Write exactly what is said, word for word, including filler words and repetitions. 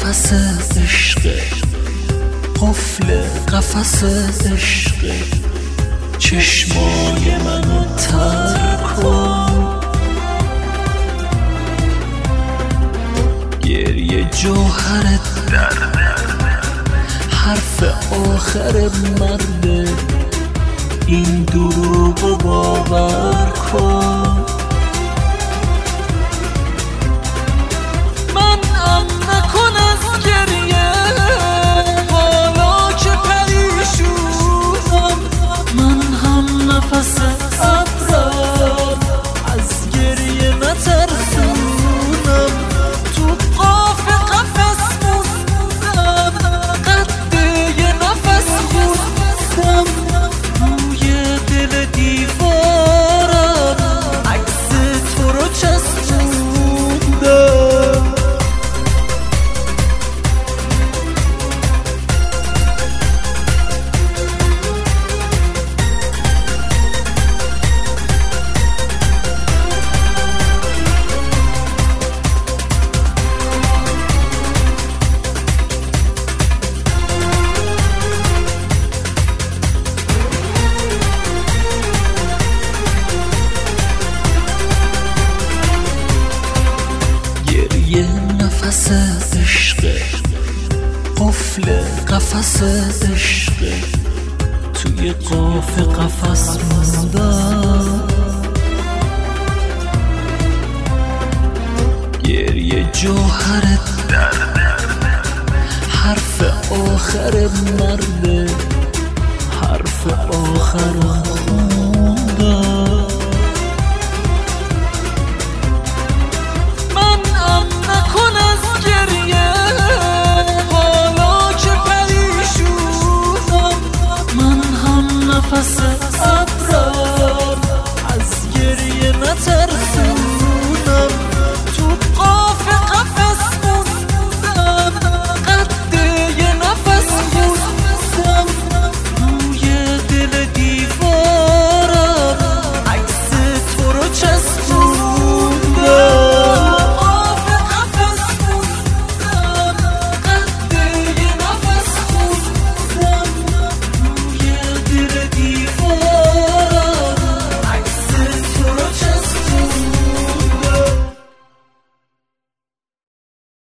نفس عشق، قفل قفس عشق، چشمای منو تر کن. گریه جوهرت در حرف آخر مرده، این دروغو باور کن. من ام نکن از گریه، حالا که پریشونم. من هم نفس ابرم، از گریه نترسونم. تو قاف قفس موندم، قد یه نفس خوندم. روی دل دیوارم عکس تو رو چسبوندم. یه نفس عشق، قفل قفس عشق، توی قاف قفس موندم. گریه جوهرت در حرف آخر مرده، حرف آخر خون.